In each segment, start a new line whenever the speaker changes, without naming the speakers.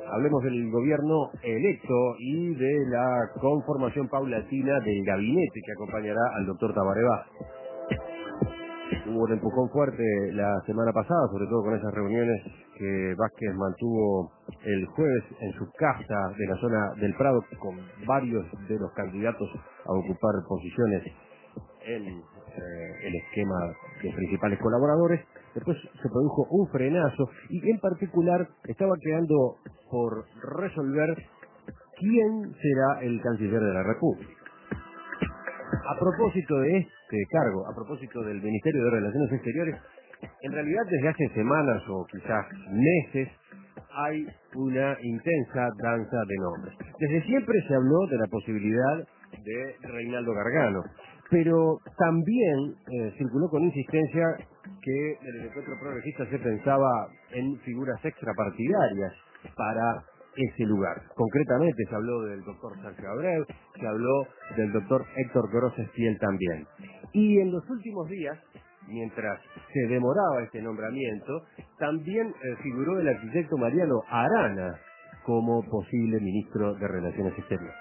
Hablemos del gobierno electo y de la conformación paulatina del gabinete que acompañará al doctor Tabaré Vázquez. Hubo un empujón fuerte la semana pasada, sobre todo con esas reuniones que Vázquez mantuvo el jueves en su casa de la zona del Prado con varios de los candidatos a ocupar posiciones en el esquema de principales colaboradores. Después se produjo un frenazo y en particular estaba quedando por resolver quién será el canciller de la República. A propósito de este cargo, a propósito del Ministerio de Relaciones Exteriores, en realidad desde hace semanas o quizás meses hay una intensa danza de nombres. Desde siempre se habló de la posibilidad de Reinaldo Gargano, pero también circuló con insistencia que en el encuentro progresista se pensaba en figuras extrapartidarias para ese lugar. Concretamente se habló del doctor Sergio Abreu, se habló del doctor Héctor Grosestein también. Y en los últimos días, mientras se demoraba este nombramiento, también figuró el arquitecto Mariano Arana como posible ministro de Relaciones Exteriores.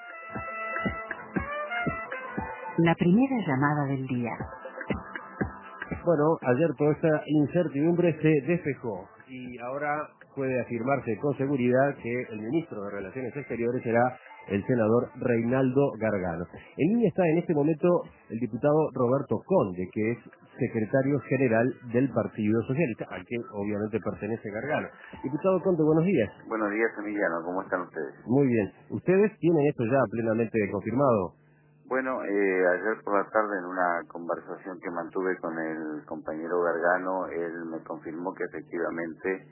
La primera llamada del día.
Bueno, ayer toda esta incertidumbre se despejó y ahora puede afirmarse con seguridad que el ministro de Relaciones Exteriores será el senador Reinaldo Gargano. En línea está en este momento el diputado Roberto Conde, que es secretario general del Partido Socialista, al que obviamente pertenece Gargano. Diputado Conde, buenos días.
Buenos días, Emiliano. ¿Cómo están ustedes?
Muy bien. ¿Ustedes tienen esto ya plenamente confirmado?
Bueno, ayer por la tarde en una conversación que mantuve con el compañero Gargano, él me confirmó que efectivamente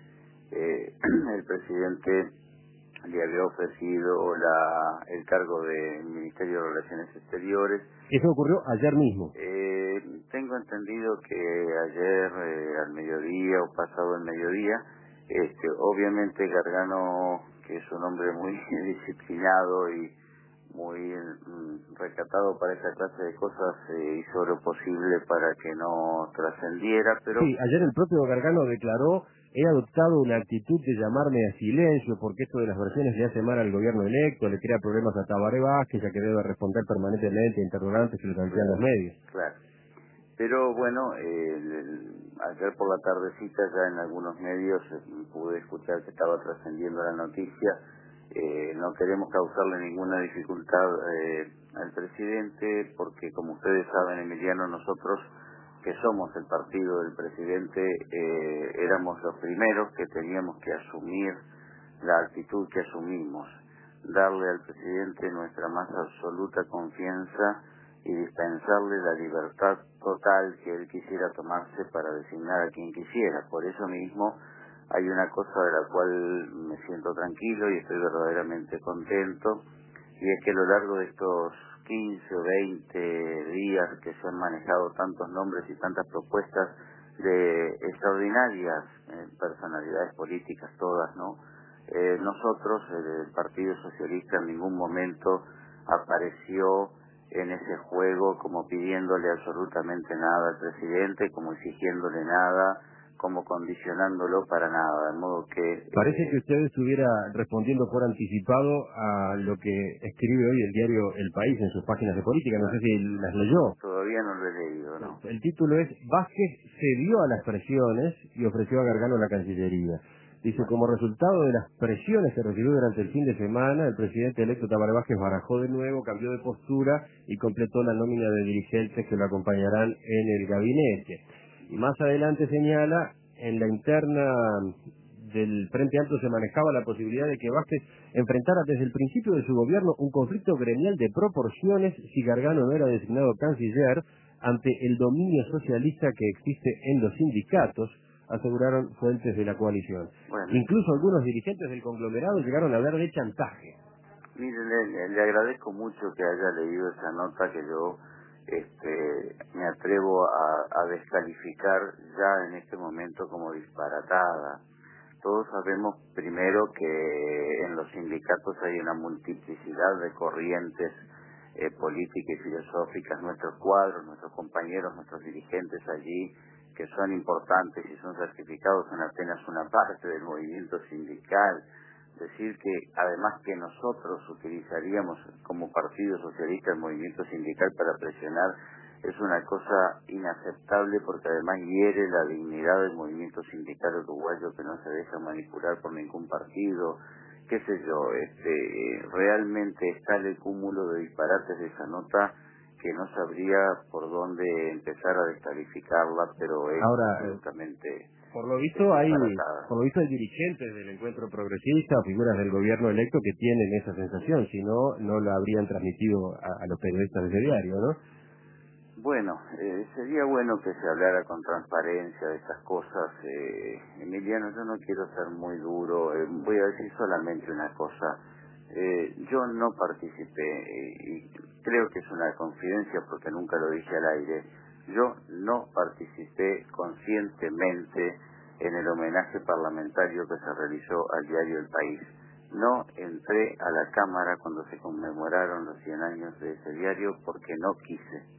el presidente le había ofrecido el cargo de Ministerio de Relaciones Exteriores.
Eso ocurrió ayer mismo.
Tengo entendido que ayer al mediodía o pasado el mediodía, obviamente Gargano, que es un hombre muy disciplinado y muy recatado para esa clase de cosas, hizo lo posible para que no trascendiera, pero...
Sí, ayer el propio Gargano declaró: he adoptado una actitud de llamarme a silencio porque esto de las versiones le hace mal al gobierno electo, le crea problemas a Tabaré Vázquez, ya que debe responder permanentemente a interrogantes que le plantean los medios.
Claro. Pero bueno, ayer por la tardecita ya en algunos medios pude escuchar que estaba trascendiendo la noticia. No queremos causarle ninguna dificultad al presidente porque, como ustedes saben, Emiliano, nosotros que somos el partido del presidente éramos los primeros que teníamos que asumir la actitud que asumimos, darle al presidente nuestra más absoluta confianza y dispensarle la libertad total que él quisiera tomarse para designar a quien quisiera. Por eso mismo hay una cosa de la cual me siento tranquilo y estoy verdaderamente contento, y es que a lo largo de estos 15 o 20 días que se han manejado tantos nombres y tantas propuestas de extraordinarias personalidades políticas todas, ¿no? Nosotros, el Partido Socialista, en ningún momento apareció en ese juego como pidiéndole absolutamente nada al presidente, como exigiéndole nada, como condicionándolo para nada, de modo que...
Parece que usted estuviera respondiendo por anticipado a lo que escribe hoy el diario El País en sus páginas de política, no sé si las leyó.
Todavía no lo he leído, ¿no?
El título es: Vázquez cedió a las presiones y ofreció a Gargano la Cancillería. Dice: como resultado de las presiones que recibió durante el fin de semana, el presidente electo Tabaré Vázquez barajó de nuevo, cambió de postura y completó la nómina de dirigentes que lo acompañarán en el gabinete. Y más adelante señala: en la interna del Frente Amplio se manejaba la posibilidad de que Vázquez enfrentara desde el principio de su gobierno un conflicto gremial de proporciones si Gargano no era designado canciller ante el dominio socialista que existe en los sindicatos, aseguraron fuentes de la coalición.
Bueno,
Incluso algunos dirigentes del conglomerado llegaron a hablar de chantaje.
mire, le agradezco mucho que haya leído esa nota que yo me atrevo a descalificar ya en este momento como disparatada. Todos sabemos primero que en los sindicatos hay una multiplicidad de corrientes políticas y filosóficas. Nuestros cuadros, nuestros compañeros, nuestros dirigentes allí, que son importantes y son certificados, son apenas una parte del movimiento sindical. decir que además que nosotros utilizaríamos como Partido Socialista el movimiento sindical para presionar es una cosa inaceptable porque además hiere la dignidad del movimiento sindical uruguayo que no se deja manipular por ningún partido, qué sé yo, realmente está el cúmulo de disparates de esa nota que no sabría por dónde empezar a descalificarla, pero es
Ahora,
absolutamente
por lo visto hay
disparatada.
dirigentes del Encuentro Progresista o figuras del gobierno electo que tienen esa sensación, si no, no la habrían transmitido a los periodistas de ese diario, ¿no?
Bueno, sería bueno que se hablara con transparencia de estas cosas. Emiliano, yo no quiero ser muy duro, voy a decir solamente una cosa. Yo no participé, y creo que es una confidencia porque nunca lo dije al aire, yo no participé conscientemente en el homenaje parlamentario que se realizó al diario El País. No entré a la Cámara cuando se conmemoraron los 100 años de ese diario porque no quise.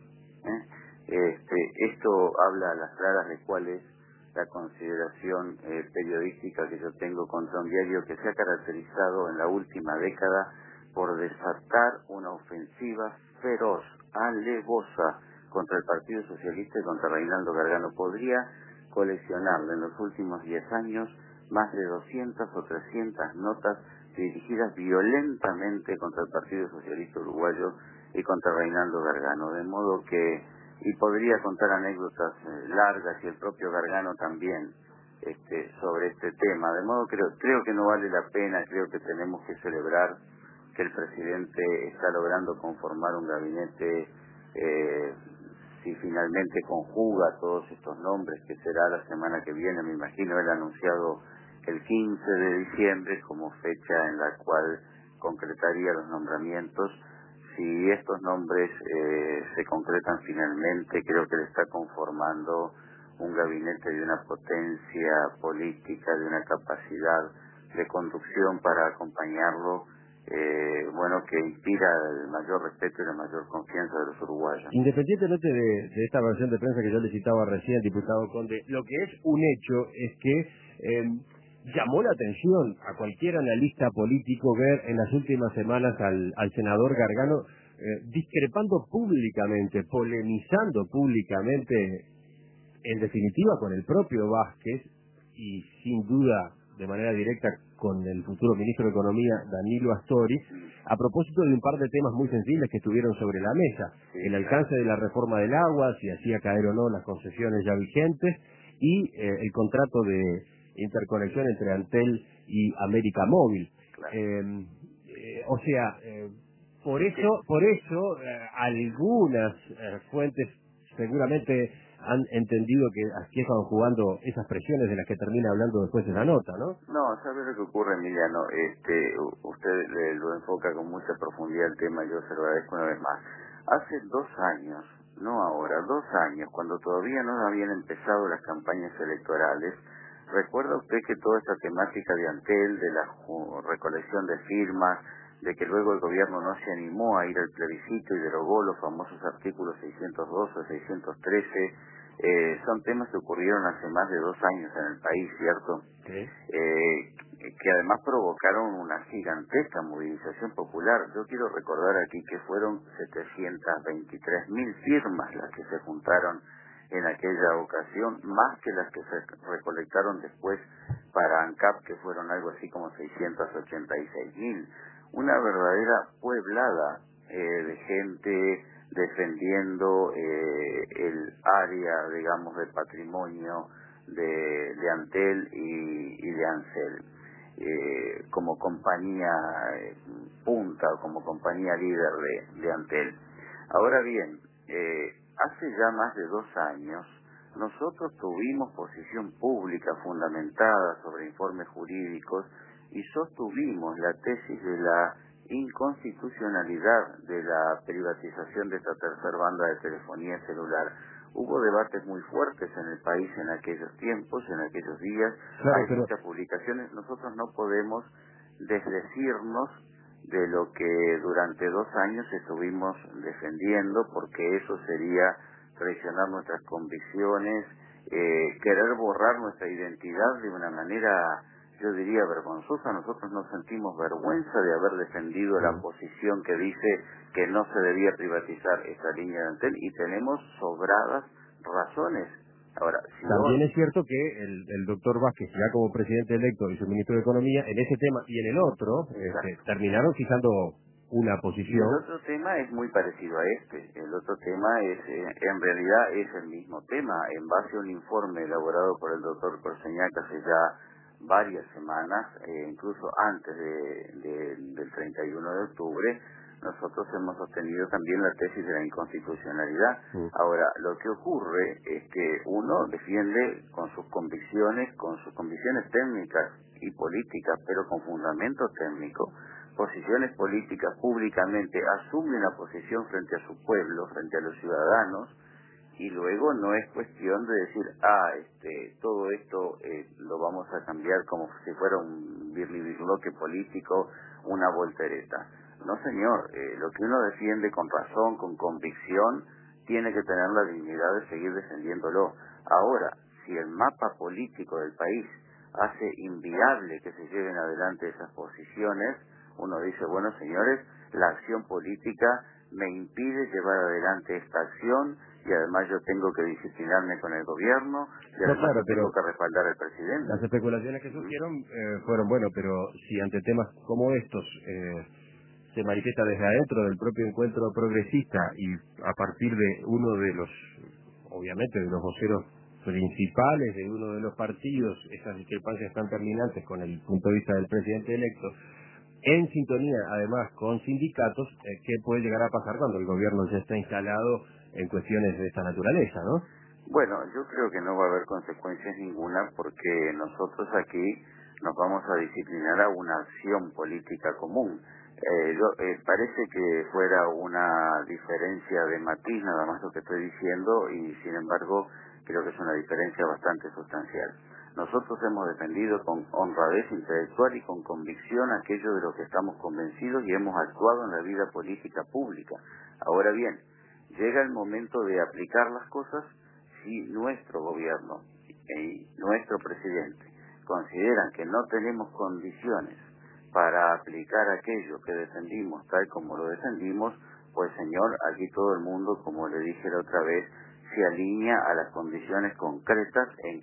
Esto habla a las claras de cuál es la consideración periodística que yo tengo contra un diario que se ha caracterizado en la última década por desatar una ofensiva feroz, alevosa contra el Partido Socialista y contra Reinaldo Gargano. Podría coleccionarle en los últimos 10 años más de 200 o 300 notas dirigidas violentamente contra el Partido Socialista Uruguayo y contra Reinaldo Gargano, de modo que, y podría contar anécdotas largas y el propio Gargano también sobre este tema, de modo creo que no vale la pena, creo que tenemos que celebrar que el presidente está logrando conformar un gabinete, si finalmente conjuga todos estos nombres, que será la semana que viene, me imagino, él ha anunciado el 15 de diciembre como fecha en la cual concretaría los nombramientos. Si estos nombres se concretan finalmente, creo que le está conformando un gabinete de una potencia política, de una capacidad de conducción para acompañarlo, que inspira el mayor respeto y la mayor confianza de los uruguayos.
Independientemente de esta versión de prensa que yo le citaba recién, diputado Conde, lo que es un hecho es que llamó la atención a cualquier analista político ver en las últimas semanas al senador Gargano discrepando públicamente, polemizando públicamente, en definitiva con el propio Vázquez y sin duda de manera directa con el futuro ministro de Economía, Danilo Astori, a propósito de un par de temas muy sensibles que estuvieron sobre la mesa. El alcance de la reforma del agua, si hacía caer o no las concesiones ya vigentes, y el contrato de interconexión entre Antel y América Móvil. Por eso algunas fuentes seguramente han entendido que aquí estaban jugando esas presiones de las que termina hablando después de la nota, ¿no?
No, ¿sabe lo que ocurre, Emiliano? Usted lo enfoca con mucha profundidad el tema, yo se lo agradezco una vez más. Hace 2 años, no ahora, 2 años, cuando todavía no habían empezado las campañas electorales, ¿recuerda usted que toda esta temática de Antel, de la recolección de firmas, de que luego el gobierno no se animó a ir al plebiscito y derogó los famosos artículos 612, 613, son temas que ocurrieron hace más de 2 años en el país, ¿cierto?
Sí.
Que además provocaron una gigantesca movilización popular. Yo quiero recordar aquí que fueron 723.000 firmas las que se juntaron en aquella ocasión, más que las que se recolectaron después para ANCAP, que fueron algo así como 686.000. Una verdadera pueblada de gente defendiendo el área, digamos, de patrimonio de Antel y de Ansel, como compañía punta o como compañía líder de Antel. Ahora bien, hace ya más de 2 años nosotros tuvimos posición pública fundamentada sobre informes jurídicos y sostuvimos la tesis de la inconstitucionalidad de la privatización de esta tercera banda de telefonía celular. Hubo debates muy fuertes en el país en aquellos tiempos, en aquellos días.
Claro,
Hay muchas publicaciones. Nosotros no podemos desdecirnos de lo que durante 2 años estuvimos defendiendo, porque eso sería traicionar nuestras convicciones, querer borrar nuestra identidad de una manera yo diría vergonzosa. Nosotros nos sentimos vergüenza de haber defendido la posición que dice que no se debía privatizar esta línea de Antel y tenemos sobradas razones. Ahora, si
También
hoy,
es cierto que el doctor Vázquez, ya como presidente electo y su ministro de Economía, en ese tema y en el otro, terminaron fijando una
y el
posición.
otro tema es muy parecido a este. El otro tema es, en realidad, es el mismo tema. En base a un informe elaborado por el doctor Corseñac hace ya varias semanas, incluso antes del 31 de octubre, nosotros hemos sostenido también la tesis de la inconstitucionalidad. Ahora, lo que ocurre es que uno defiende con sus convicciones técnicas y políticas, pero con fundamento técnico, posiciones políticas públicamente, asume una posición frente a su pueblo, frente a los ciudadanos, y luego no es cuestión de decir, todo esto lo vamos a cambiar como si fuera un birlibirloque político, una voltereta. No, señor, lo que uno defiende con razón, con convicción, tiene que tener la dignidad de seguir defendiéndolo. Ahora, si el mapa político del país hace inviable que se lleven adelante esas posiciones, uno dice, bueno, señores, la acción política me impide llevar adelante esta acción y además yo tengo que disciplinarme con el gobierno y
No,
además
claro,
yo
pero
tengo que respaldar al presidente.
las especulaciones que surgieron fueron, bueno, pero si ante temas como estos se manifiesta desde adentro del propio encuentro progresista y a partir de uno de los, obviamente, de los voceros principales de uno de los partidos, esas discrepancias tan terminantes con el punto de vista del presidente electo, en sintonía además con sindicatos, ¿qué puede llegar a pasar cuando el gobierno ya está instalado en cuestiones de esta naturaleza, no?
Bueno, yo creo que no va a haber consecuencias ninguna porque nosotros aquí nos vamos a disciplinar a una acción política común. Parece que fuera una diferencia de matiz nada más lo que estoy diciendo y sin embargo creo que es una diferencia bastante sustancial. Nosotros hemos defendido con honradez intelectual y con convicción aquello de lo que estamos convencidos y hemos actuado en la vida política pública. Ahora bien, llega el momento de aplicar las cosas. Si nuestro gobierno y nuestro presidente consideran que no tenemos condiciones para aplicar aquello que defendimos tal como lo defendimos, pues señor, aquí todo el mundo, como le dije la otra vez, se alinea a las condiciones concretas en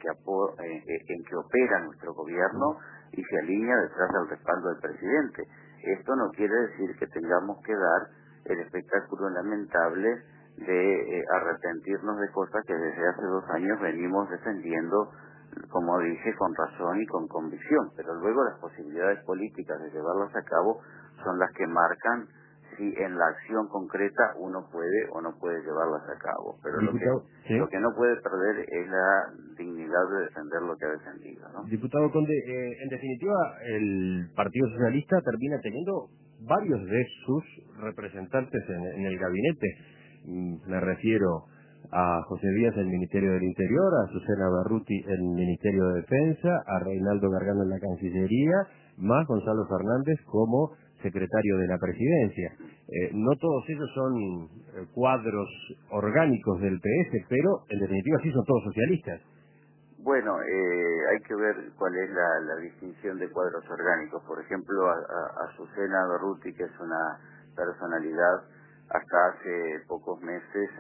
que opera nuestro gobierno y se alinea detrás del respaldo del presidente. Esto no quiere decir que tengamos que dar el espectáculo lamentable de arrepentirnos de cosas que desde hace 2 años venimos defendiendo, como dije, con razón y con convicción, pero luego las posibilidades políticas de llevarlas a cabo son las que marcan si en la acción concreta uno puede o no puede llevarlas a cabo, pero
Diputado, ¿sí?
lo que no puede perder es la dignidad de defender lo que ha defendido, ¿no?
Diputado Conde, en definitiva, el Partido Socialista termina teniendo varios de sus representantes en el gabinete. Me refiero a José Díaz en el Ministerio del Interior, a Susana Barruti en el Ministerio de Defensa, a Reinaldo Gargano en la Cancillería, más Gonzalo Fernández como secretario de la Presidencia. No todos ellos son cuadros orgánicos del PS, pero en definitiva sí son todos socialistas.
Bueno, hay que ver cuál es la distinción de cuadros orgánicos. Por ejemplo, a Susana Barruti, que es una personalidad, hasta hace pocos meses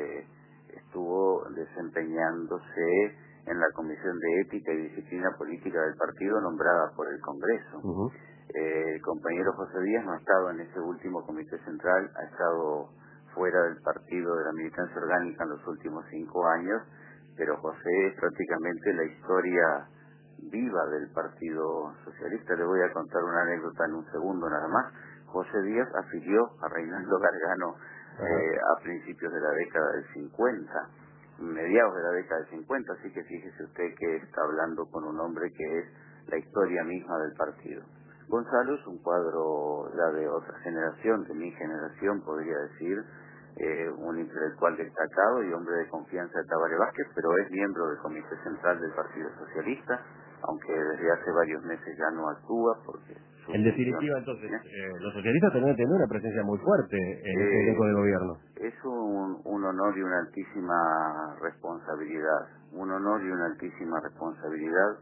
estuvo desempeñándose en la Comisión de Ética y Disciplina Política del partido nombrada por el Congreso. El compañero José Díaz no ha estado en ese último comité central, ha estado fuera del partido de la militancia orgánica en los últimos 5 años, pero José es prácticamente la historia viva del Partido Socialista. Le voy a contar una anécdota en un segundo nada más. José Díaz afilió a Reinaldo Gargano a principios de la década del 50, mediados de la década del 50, así que fíjese usted que está hablando con un hombre que es la historia misma del partido. Gonzalo es un cuadro ya de otra generación, de mi generación podría decir, un intelectual destacado y hombre de confianza de Tabaré Vázquez, pero es miembro del Comité Central del Partido Socialista, aunque desde hace varios meses ya no actúa porque su
En
función,
definitiva, entonces, los socialistas también tienen una presencia muy fuerte en este elenco de gobierno.
es un honor y una altísima responsabilidad, un honor y una altísima responsabilidad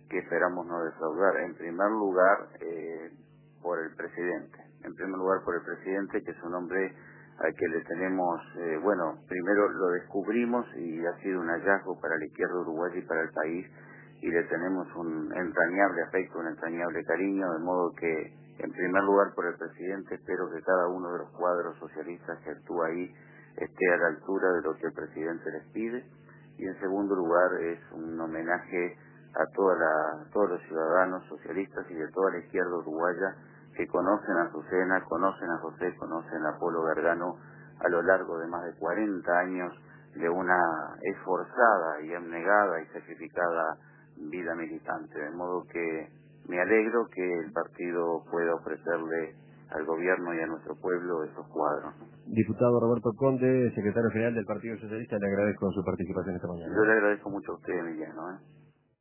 que esperamos no defraudar. En primer lugar, por el presidente. En primer lugar, por el presidente, que es un hombre al que le tenemos, bueno, primero lo descubrimos y ha sido un hallazgo para la izquierda uruguaya y para el país, y le tenemos un entrañable afecto, un entrañable cariño, de modo que, en primer lugar, por el presidente, espero que cada uno de los cuadros socialistas que actúa ahí esté a la altura de lo que el presidente les pide, y en segundo lugar es un homenaje a todos los ciudadanos socialistas y de toda la izquierda uruguaya que conocen a Azucena, conocen a José, conocen a Polo Gargano a lo largo de más de 40 años de una esforzada y abnegada y sacrificada vida militante. De modo que me alegro que el partido pueda ofrecerle al gobierno y a nuestro pueblo esos cuadros.
Diputado Roberto Conde, secretario general del Partido Socialista, le agradezco su participación esta mañana.
Yo le agradezco mucho a usted, Emiliano.